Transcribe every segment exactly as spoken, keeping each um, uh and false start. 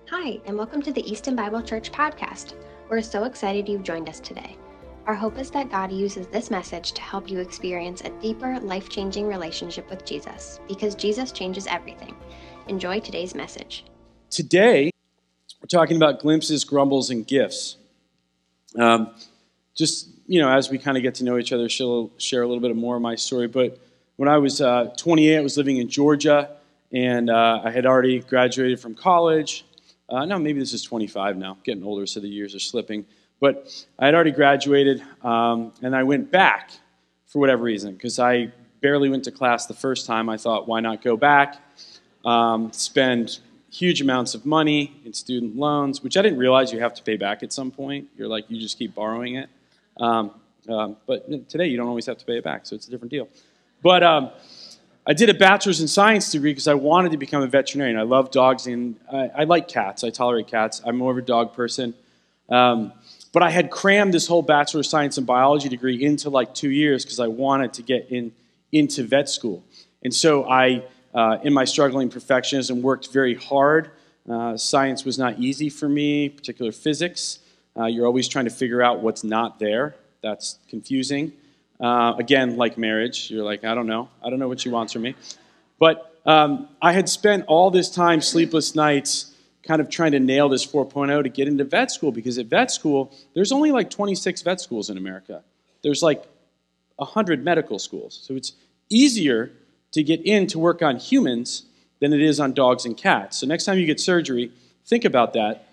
Hi, and welcome to the Easton Bible Church podcast. We're so excited you've joined us today. Our hope is that God uses this message to help you experience a deeper, life-changing relationship with Jesus, because Jesus changes everything. Enjoy today's message. Today, we're talking about glimpses, grumbles, and gifts. Um, just, you know, as we kind of get to know each other, she'll share a little bit more of my story. But when I was uh, twenty-eight, I was living in Georgia, and uh, I had already graduated from college. Uh, no, maybe this is twenty-five now. Getting older, so the years are slipping. But I had already graduated, um, and I went back for whatever reason, because I barely went to class the first time. I thought, why not go back, um, spend huge amounts of money in student loans, which I didn't realize you have to pay back at some point. You're like, you just keep borrowing it. Um, um, but today, you don't always have to pay it back, so it's a different deal. But um, I did a bachelor's in science degree because I wanted to become a veterinarian. I love dogs, and I, I like cats. I tolerate cats. I'm more of a dog person. Um, but I had crammed this whole bachelor's of science and biology degree into like two years because I wanted to get in into vet school. And so I, uh, in my struggling perfectionism, worked very hard. Uh, science was not easy for me, particular physics. Uh, you're always trying to figure out what's not there. That's confusing. Uh, again, like marriage, you're like, I don't know. I don't know what she wants from me. But um, I had spent all this time, sleepless nights, kind of trying to nail this four point oh to get into vet school, because at vet school, there's only like twenty-six vet schools in America. There's like one hundred medical schools. So it's easier to get in to work on humans than it is on dogs and cats. So next time you get surgery, think about that.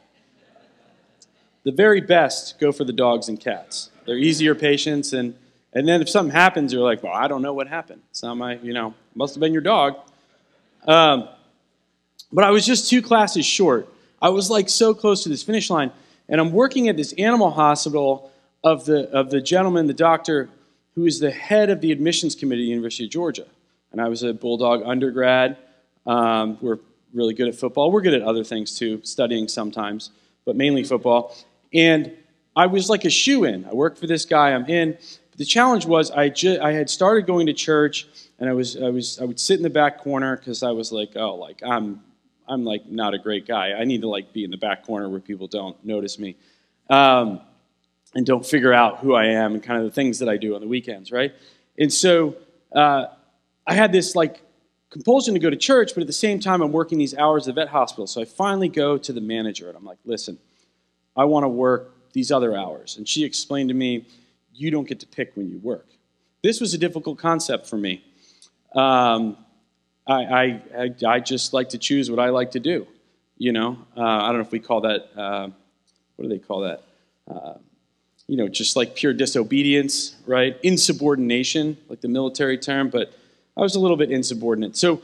The very best go for the dogs and cats. They're easier patients, and And then if something happens, you're like, well, I don't know what happened. It's not my, you know, must have been your dog. Um, but I was just two classes short. I was like so close to this finish line. And I'm working at this animal hospital of the of the gentleman, the doctor, who is the head of the admissions committee at the University of Georgia. And I was a Bulldog undergrad. Um, we're really good at football. We're good at other things too, studying sometimes, but mainly football. And I was like a shoe-in. I worked for this guy. I'm in. The challenge was I, ju- I had started going to church, and I was I was I would sit in the back corner because I was like, oh, like I'm I'm like not a great guy. I need to like be in the back corner where people don't notice me, um, and don't figure out who I am and kind of the things that I do on the weekends, right? And so uh, I had this like compulsion to go to church, but at the same time I'm working these hours at the vet hospital. So I finally go to the manager, and I'm like, listen, I want to work these other hours, and she explained to me, you don't get to pick when you work. This was a difficult concept for me. Um, I, I, I just like to choose what I like to do. You know, uh, I don't know if we call that, uh, what do they call that? Uh, you know, just like pure disobedience, right? Insubordination, like the military term, but I was a little bit insubordinate. So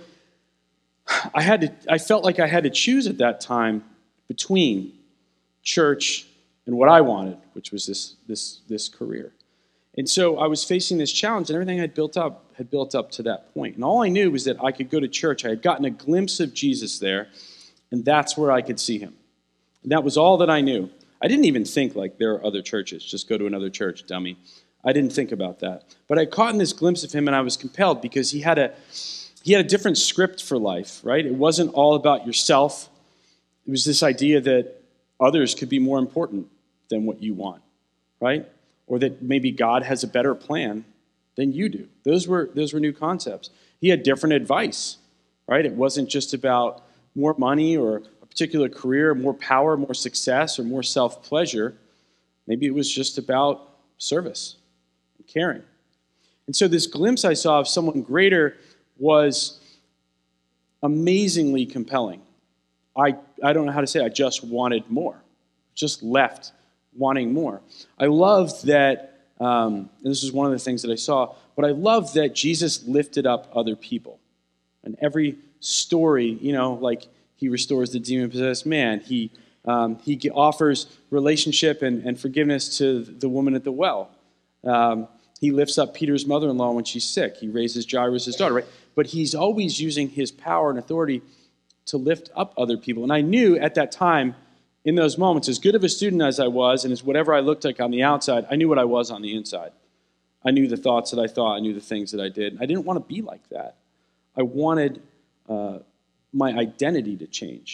I had to, I felt like I had to choose at that time between church and what I wanted, which was this, this, this career. And so I was facing this challenge, and everything I'd built up had built up to that point. And all I knew was that I could go to church. I had gotten a glimpse of Jesus there, and that's where I could see him. And that was all that I knew. I didn't even think, like, there are other churches. Just go to another church, dummy. I didn't think about that. But I caught in this glimpse of him, and I was compelled because he had a he had a different script for life, right? It wasn't all about yourself. It was this idea that others could be more important than what you want, right? Or that maybe God has a better plan than you do. Those were those were new concepts. He had different advice, right? It wasn't just about more money or a particular career, more power, more success, or more self-pleasure. Maybe it was just about service and caring. And so this glimpse I saw of someone greater was amazingly compelling. I, I don't know how to say it. I just wanted more. Just left wanting more. I love that, um, and this is one of the things that I saw, but I love that Jesus lifted up other people. And every story, you know, like he restores the demon-possessed man. He um, he offers relationship and, and forgiveness to the woman at the well. Um, he lifts up Peter's mother-in-law when she's sick. He raises Jairus' daughter, right? But he's always using his power and authority to lift up other people. And I knew at that time, in those moments, as good of a student as I was, and as whatever I looked like on the outside, I knew what I was on the inside. I knew the thoughts that I thought. I knew the things that I did. I didn't want to be like that. I wanted uh, my identity to change.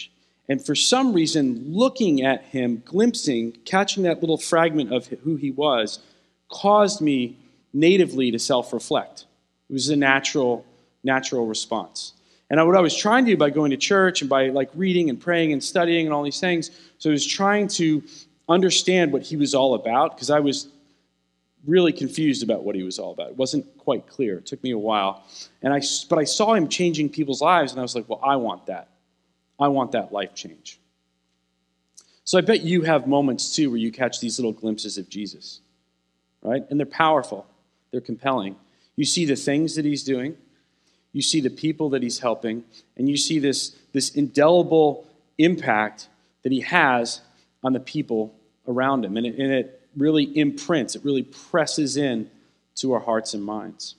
And for some reason, looking at him, glimpsing, catching that little fragment of who he was, caused me natively to self-reflect. It was a natural, natural response. And what I was trying to do by going to church and by like reading and praying and studying and all these things, so I was trying to understand what he was all about, because I was really confused about what he was all about. It wasn't quite clear. It took me a while. And I, but I saw him changing people's lives, and I was like, well, I want that. I want that life change. So I bet you have moments too where you catch these little glimpses of Jesus, right? And they're powerful. They're compelling. You see the things that he's doing. You see the people that he's helping. And you see this, this indelible impact that he has on the people around him. And it, and it really imprints, it really presses in to our hearts and minds.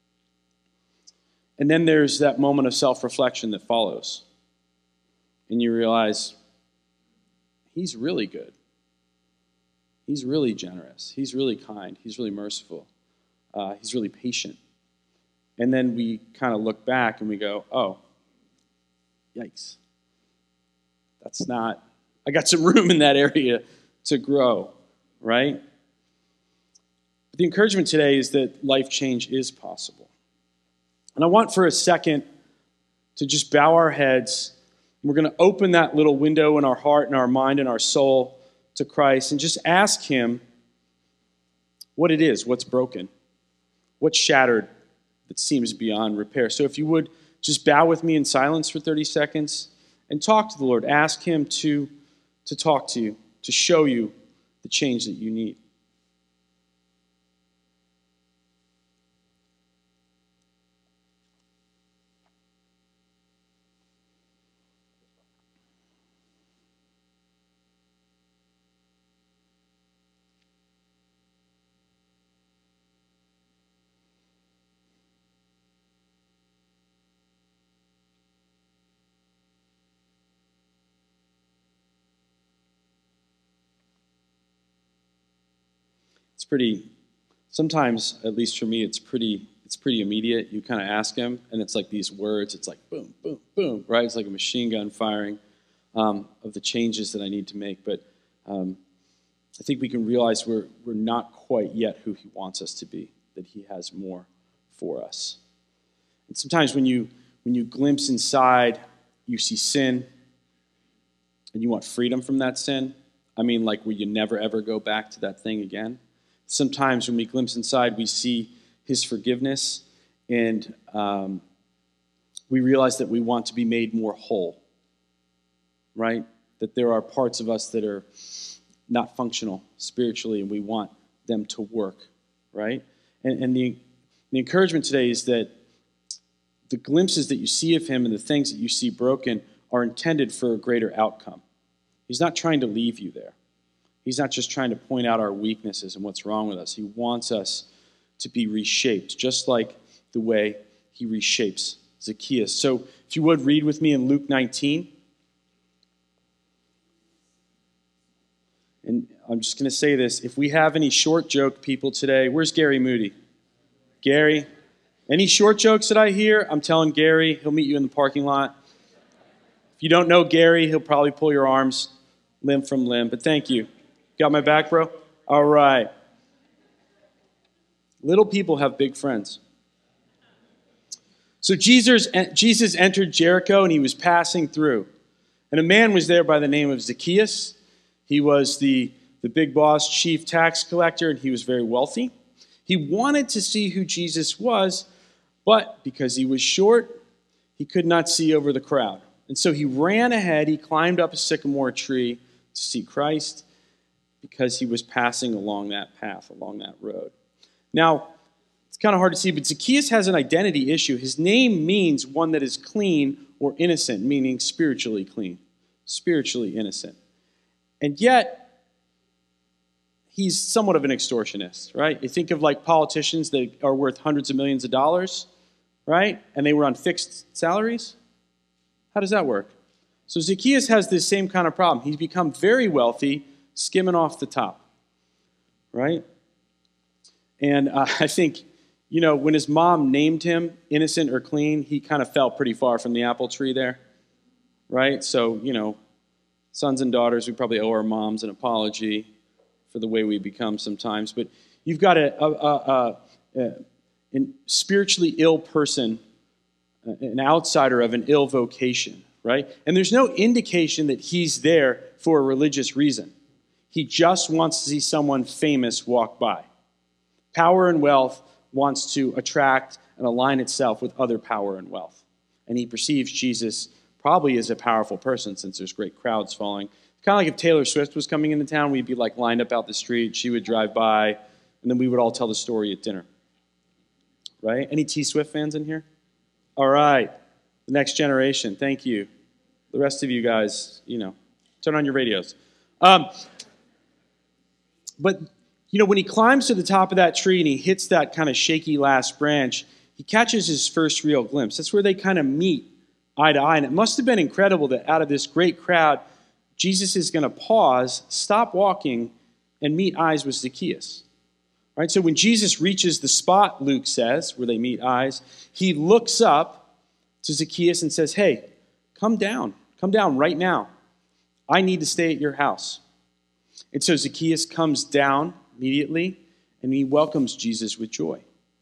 And then there's that moment of self-reflection that follows. And you realize, he's really good. He's really generous. He's really kind. He's really merciful. Uh, he's really patient. And then we kind of look back and we go, oh, yikes. That's not, I got some room in that area to grow, right? But the encouragement today is that life change is possible. And I want for a second to just bow our heads. We're going to open that little window in our heart and our mind and our soul to Christ and just ask him what it is, what's broken, what's shattered that seems beyond repair. So if you would, just bow with me in silence for thirty seconds and talk to the Lord. Ask him to, to talk to you, to show you the change that you need. It's pretty, sometimes, at least for me, it's pretty it's pretty immediate. You kind of ask him, and it's like these words. It's like boom, boom, boom, right? It's like a machine gun firing um, of the changes that I need to make. But um, I think we can realize we're we're not quite yet who he wants us to be, that he has more for us. And sometimes when you when you glimpse inside, you see sin, and you want freedom from that sin. I mean, like where you never, ever go back to that thing again. Sometimes when we glimpse inside, we see his forgiveness, and um, we realize that we want to be made more whole, right? That there are parts of us that are not functional spiritually, and we want them to work, right? And, and the, the encouragement today is that the glimpses that you see of him and the things that you see broken are intended for a greater outcome. He's not trying to leave you there. He's not just trying to point out our weaknesses and what's wrong with us. He wants us to be reshaped, just like the way he reshapes Zacchaeus. So if you would, read with me in Luke nineteen. And I'm just going to say this. If we have any short joke people today, where's Gary Moody? Gary? Any short jokes that I hear, I'm telling Gary. He'll meet you in the parking lot. If you don't know Gary, he'll probably pull your arms limb from limb. But thank you. Got my back, bro? All right. Little people have big friends. So Jesus, Jesus entered Jericho, and he was passing through. And a man was there by the name of Zacchaeus. He was the, the big boss, chief tax collector, and he was very wealthy. He wanted to see who Jesus was, but because he was short, he could not see over the crowd. And so he ran ahead. He climbed up a sycamore tree to see Christ, because he was passing along that path, along that road. Now, it's kind of hard to see, but Zacchaeus has an identity issue. His name means one that is clean or innocent, meaning spiritually clean, spiritually innocent. And yet, he's somewhat of an extortionist, right? You think of like politicians that are worth hundreds of millions of dollars, right? And they were on fixed salaries. How does that work? So Zacchaeus has this same kind of problem. He's become very wealthy, skimming off the top, right? And uh, I think, you know, when his mom named him innocent or clean, he kind of fell pretty far from the apple tree there, right? So, you know, sons and daughters, we probably owe our moms an apology for the way we become sometimes. But you've got a, a, a, a, a spiritually ill person, an outsider of an ill vocation, right? And there's no indication that he's there for a religious reason. He just wants to see someone famous walk by. Power and wealth wants to attract and align itself with other power and wealth. And he perceives Jesus probably as a powerful person since there's great crowds following. Kind of like if Taylor Swift was coming into town, we'd be like lined up out the street, she would drive by, and then we would all tell the story at dinner. Right? Any T Swift fans in here? All right. The next generation, thank you. The rest of you guys, you know, turn on your radios. Um, but, you know, when he climbs to the top of that tree and he hits that kind of shaky last branch, he catches his first real glimpse. That's where they kind of meet eye to eye. And it must have been incredible that out of this great crowd, Jesus is going to pause, stop walking, and meet eyes with Zacchaeus. Right? So when Jesus reaches the spot, Luke says, where they meet eyes, he looks up to Zacchaeus and says, hey, come down. Come down right now. I need to stay at your house. And so Zacchaeus comes down immediately, and he welcomes Jesus with joy.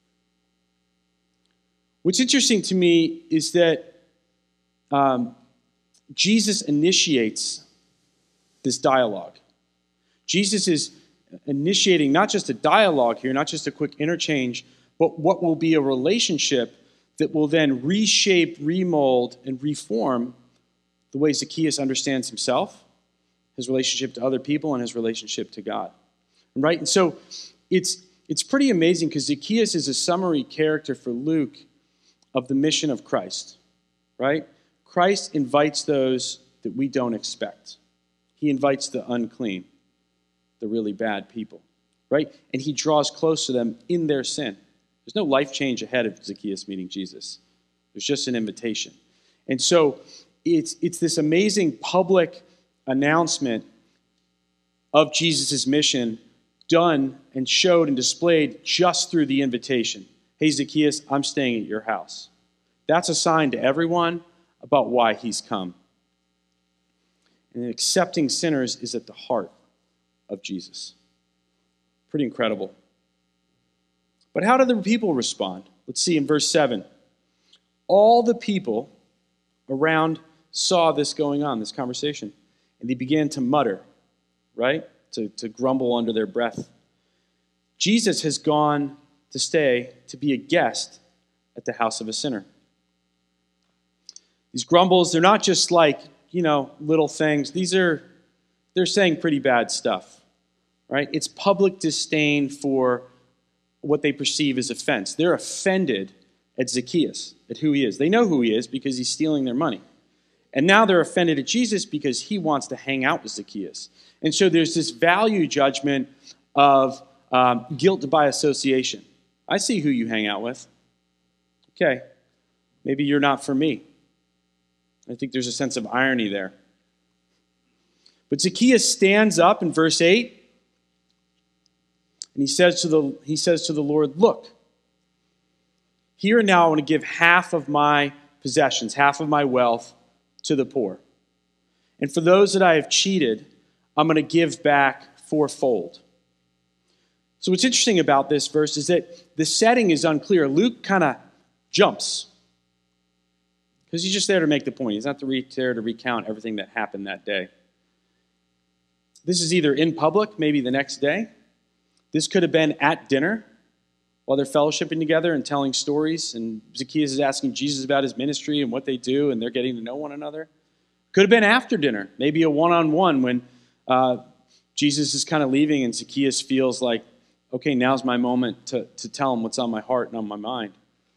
What's interesting to me is that um, Jesus initiates this dialogue. Jesus is initiating not just a dialogue here, not just a quick interchange, but what will be a relationship that will then reshape, remold, and reform the way Zacchaeus understands himself, his relationship to other people, and his relationship to God. Right? And so it's it's pretty amazing because Zacchaeus is a summary character for Luke of the mission of Christ. Right? Christ invites those that we don't expect. He invites the unclean, the really bad people, right? And he draws close to them in their sin. There's no life change ahead of Zacchaeus meeting Jesus. There's just an invitation. And so it's, it's this amazing public announcement of Jesus' mission done and showed and displayed just through the invitation. Hey, Zacchaeus, I'm staying at your house. That's a sign to everyone about why he's come. And accepting sinners is at the heart of Jesus. Pretty incredible. But how did the people respond? Let's see in verse seven. All the people around saw this going on, this conversation, and they began to mutter, right? To, to grumble under their breath. Jesus has gone to stay, to be a guest at the house of a sinner. These grumbles, they're not just like, you know, little things. These are, they're saying pretty bad stuff, right? It's public disdain for what they perceive as offense. They're offended at Zacchaeus, at who he is. They know who he is because he's stealing their money. And now they're offended at Jesus because he wants to hang out with Zacchaeus. And so there's this value judgment of um, guilt by association. I see who you hang out with. Okay, maybe you're not for me. I think there's a sense of irony there. But Zacchaeus stands up in verse eight, and he says to the, he says to the Lord, look, here and now I want to give half of my possessions, half of my wealth to the poor. And for those that I have cheated, I'm going to give back fourfold. So what's interesting about this verse is that the setting is unclear. Luke kind of jumps. Because he's just there to make the point. He's not there to recount everything that happened that day. This is either in public, maybe the next day. This could have been at dinner while they're fellowshipping together and telling stories. And Zacchaeus is asking Jesus about his ministry and what they do, and they're getting to know one another. Could have been after dinner, maybe a one-on-one when uh, Jesus is kind of leaving and Zacchaeus feels like, okay, now's my moment to, to tell him what's on my heart and on my mind.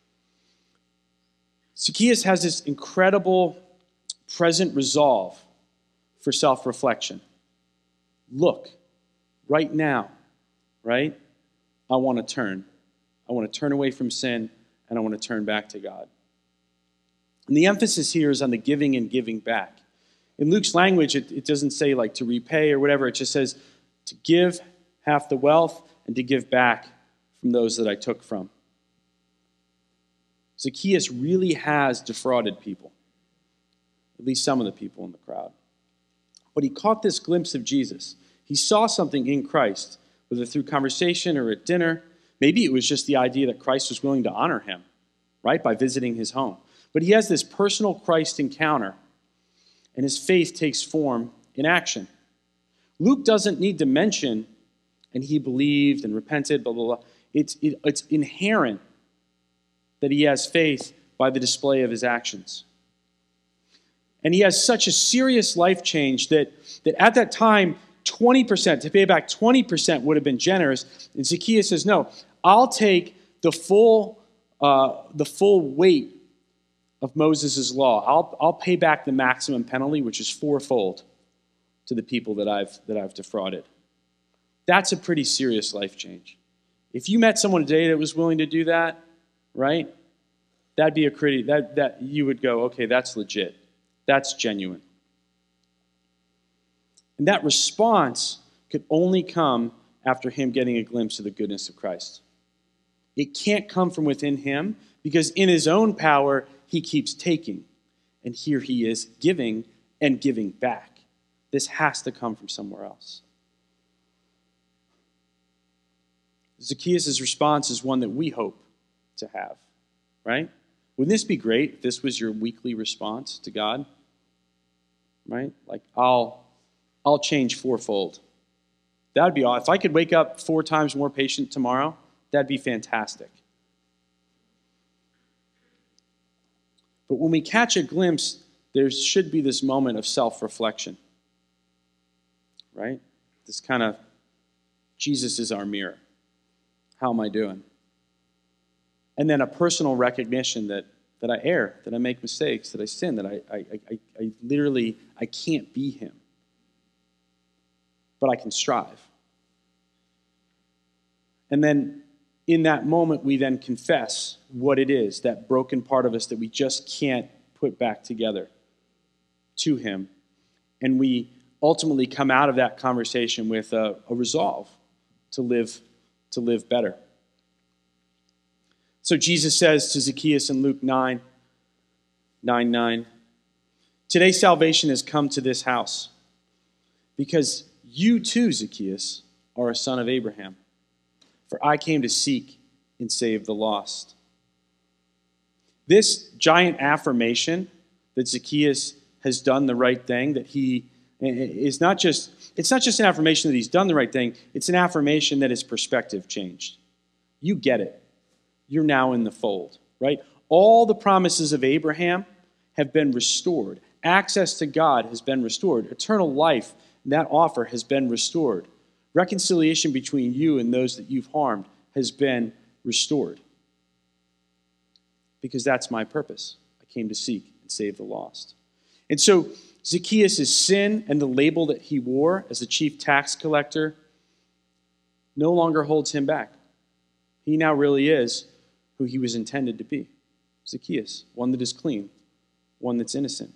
Zacchaeus has this incredible present resolve for self-reflection. Look, right now, right? I want to turn. I want to turn away from sin, and I want to turn back to God. And the emphasis here is on the giving and giving back. In Luke's language, it, it doesn't say like to repay or whatever. It just says to give half the wealth and to give back from those that I took from. Zacchaeus really has defrauded people, at least some of the people in the crowd. But he caught this glimpse of Jesus. He saw something in Christ, whether through conversation or at dinner. Maybe it was just the idea that Christ was willing to honor him, right, by visiting his home. But he has this personal Christ encounter, and his faith takes form in action. Luke doesn't need to mention, and he believed and repented, blah, blah, blah. It's, it, it's inherent that he has faith by the display of his actions. And he has such a serious life change that, that at that time, twenty percent, to pay back twenty percent would have been generous. And Zacchaeus says, no, I'll take the full, uh, the full weight of Moses' law. I'll, I'll pay back the maximum penalty, which is fourfold, to the people that I've, that I've defrauded. That's a pretty serious life change. If you met someone today that was willing to do that, right, that'd be a pretty, that, that you would go, okay, that's legit. That's genuine. And that response could only come after him getting a glimpse of the goodness of Christ. It can't come from within him because in his own power, he keeps taking. And here he is giving and giving back. This has to come from somewhere else. Zacchaeus' response is one that we hope to have, right? Wouldn't this be great if this was your weekly response to God? Right? Like, I'll I'll change fourfold. That'd be awesome. If I could wake up four times more patient tomorrow, that'd be fantastic. But when we catch a glimpse, there should be this moment of self-reflection. Right? This kind of, Jesus is our mirror. How am I doing? And then a personal recognition that that I err, that I make mistakes, that I sin, that I, I, I, I literally, I can't be him. But I can strive. And then in that moment, we then confess what it is, that broken part of us that we just can't put back together to him. And we ultimately come out of that conversation with a, a resolve to live, to live better. So Jesus says to Zacchaeus in Luke nine, nine, nine, today salvation has come to this house because you too, Zacchaeus, are a son of Abraham. For I came to seek and save the lost. This giant affirmation that Zacchaeus has done the right thing, that he is not just, it's not just an affirmation that he's done the right thing, it's an affirmation that his perspective changed. You get it. You're now in the fold, right? All the promises of Abraham have been restored. Access to God has been restored. Eternal life, that offer has been restored. Reconciliation between you and those that you've harmed has been restored. Because that's my purpose. I came to seek and save the lost. And so Zacchaeus' sin and the label that he wore as a chief tax collector no longer holds him back. He now really is who he was intended to be. Zacchaeus, one that is clean, one that's innocent.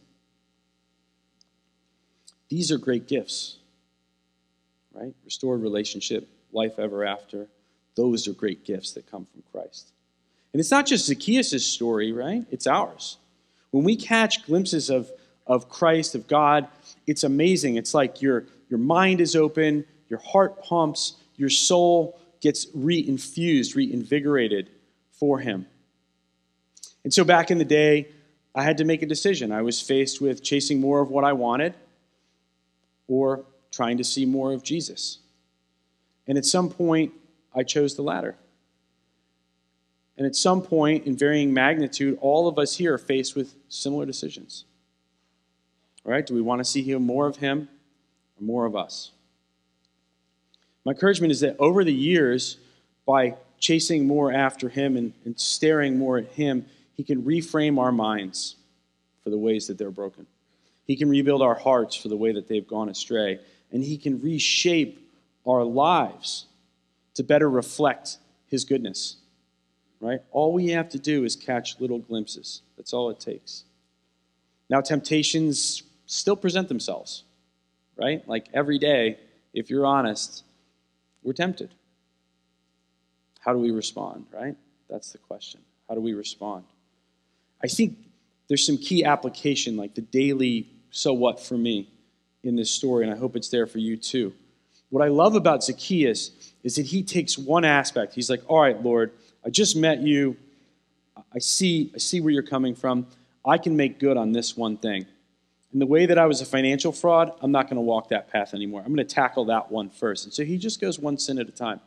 These are great gifts, right? Restored relationship, life ever after. Those are great gifts that come from Christ. And it's not just Zacchaeus' story, right? It's ours. When we catch glimpses of, of Christ, of God, it's amazing. It's like your, your mind is open, your heart pumps, your soul gets re-infused, reinvigorated for him. And so back in the day, I had to make a decision. I was faced with chasing more of what I wanted or trying to see more of Jesus. And at some point, I chose the latter. And at some point, in varying magnitude, all of us here are faced with similar decisions. All right? Do we want to see him, more of him or more of us? My encouragement is that over the years, by chasing more after him and, and staring more at him, he can reframe our minds for the ways that they're broken. He can rebuild our hearts for the way that they've gone astray. And he can reshape our lives to better reflect his goodness. Right? All we have to do is catch little glimpses. That's all it takes. Now, temptations still present themselves. Right? Like every day, if you're honest, we're tempted. How do we respond, right? That's the question. How do we respond? I think there's some key application, like the daily so what for me in this story, and I hope it's there for you too. What I love about Zacchaeus is that he takes one aspect. He's like, all right, Lord, I just met you. I see, I see where you're coming from. I can make good on this one thing. And the way that I was a financial fraud, I'm not going to walk that path anymore. I'm going to tackle that one first. And so he just goes one sin at a time.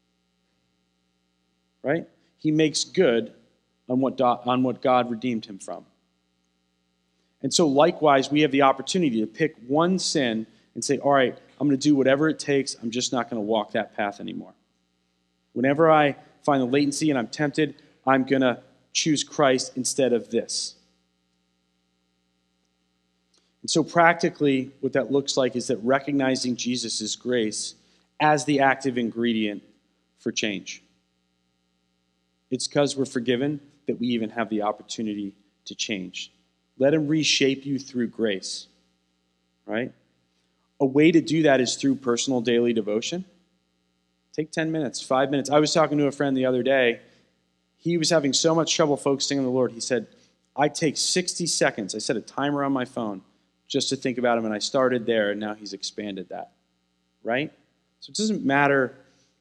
Right? He makes good on what, do, on what God redeemed him from. And so likewise, we have the opportunity to pick one sin and say, all right, I'm going to do whatever it takes. I'm just not going to walk that path anymore. Whenever I find the latency and I'm tempted, I'm going to choose Christ instead of this. And so practically, what that looks like is that recognizing Jesus' grace as the active ingredient for change. It's because we're forgiven that we even have the opportunity to change. Let him reshape you through grace, right? A way to do that is through personal daily devotion. Take ten minutes, five minutes. I was talking to a friend the other day. He was having so much trouble focusing on the Lord. He said, I take sixty seconds. I set a timer on my phone just to think about him, and I started there, and now he's expanded that, right? So it doesn't matter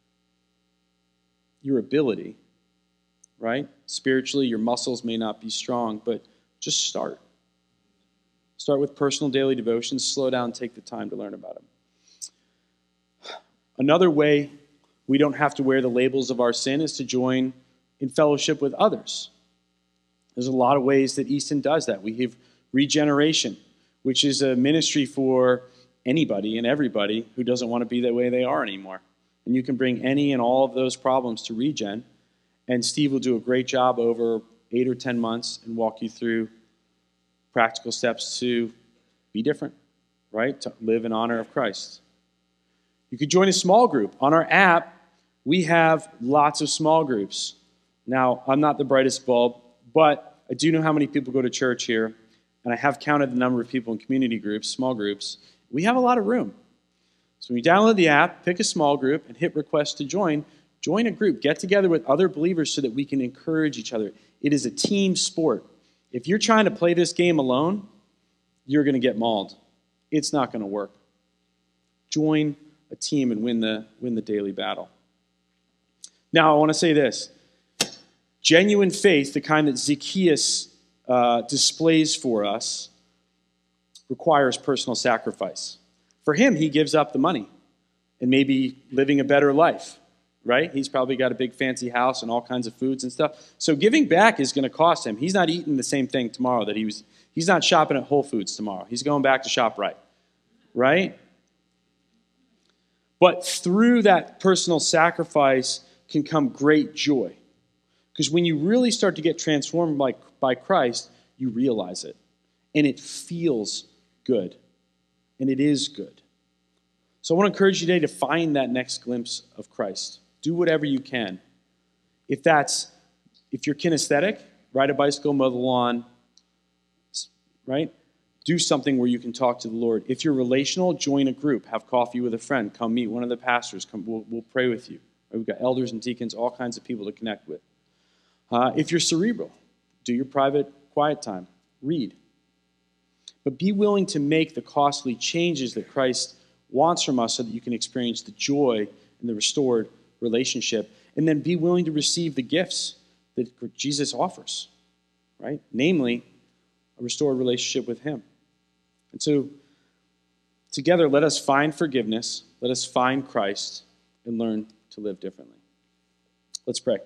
your ability, right? Spiritually, your muscles may not be strong, but just start. Start with personal daily devotions, slow down, take the time to learn about them. Another way we don't have to wear the labels of our sin is to join in fellowship with others. There's a lot of ways that Easton does that. We have Regeneration, which is a ministry for anybody and everybody who doesn't want to be the way they are anymore. And you can bring any and all of those problems to Regen, and Steve will do a great job over eight or ten months and walk you through practical steps to be different, right? To live in honor of Christ. You could join a small group. On our app, we have lots of small groups. Now, I'm not the brightest bulb, but I do know how many people go to church here, and I have counted the number of people in community groups, small groups. We have a lot of room. So when you download the app, pick a small group, and hit request to join, join a group. Get together with other believers so that we can encourage each other. It is a team sport. If you're trying to play this game alone, you're going to get mauled. It's not going to work. Join a team and win the, win the daily battle. Now, I want to say this. Genuine faith, the kind that Zacchaeus uh, displays for us, requires personal sacrifice. For him, he gives up the money and maybe living a better life, right? He's probably got a big fancy house and all kinds of foods and stuff. So giving back is going to cost him. He's not eating the same thing tomorrow that he was, he's not shopping at Whole Foods tomorrow. He's going back to ShopRite, right? But through that personal sacrifice can come great joy. Because when you really start to get transformed by, by Christ, you realize it. And it feels good. And it is good. So I want to encourage you today to find that next glimpse of Christ. Do whatever you can. If that's, if you're kinesthetic, ride a bicycle, mow the lawn, right? Do something where you can talk to the Lord. If you're relational, join a group. Have coffee with a friend. Come meet one of the pastors. Come, we'll, we'll pray with you. We've got elders and deacons, all kinds of people to connect with. Uh, if you're cerebral, do your private quiet time. Read. But be willing to make the costly changes that Christ wants from us so that you can experience the joy and the restored relationship. And then be willing to receive the gifts that Jesus offers, right? Namely, a restored relationship with him. And so, together, let us find forgiveness, let us find Christ, and learn to live differently. Let's pray.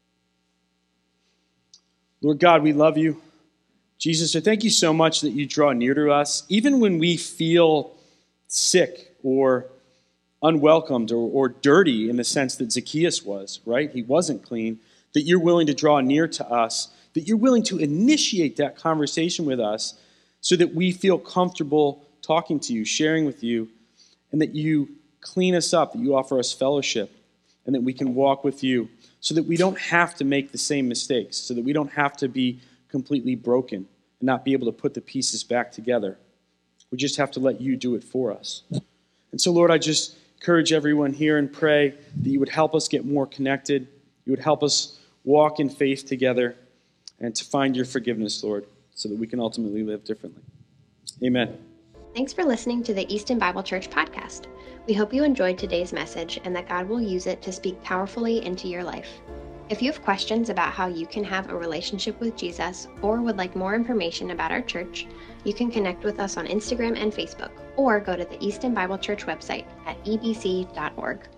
Lord God, we love you. Jesus, I thank you so much that you draw near to us, even when we feel sick or unwelcomed or, or dirty in the sense that Zacchaeus was, right? He wasn't clean, that you're willing to draw near to us, that you're willing to initiate that conversation with us so that we feel comfortable talking to you, sharing with you, and that you clean us up, that you offer us fellowship, and that we can walk with you so that we don't have to make the same mistakes, so that we don't have to be completely broken and not be able to put the pieces back together. We just have to let you do it for us. And so, Lord, I just encourage everyone here and pray that you would help us get more connected. You would help us walk in faith together and to find your forgiveness, Lord, so that we can ultimately live differently. Amen. Thanks for listening to the Easton Bible Church podcast. We hope you enjoyed today's message and that God will use it to speak powerfully into your life. If you have questions about how you can have a relationship with Jesus or would like more information about our church, you can connect with us on Instagram and Facebook or go to the Easton Bible Church website at e b c dot org.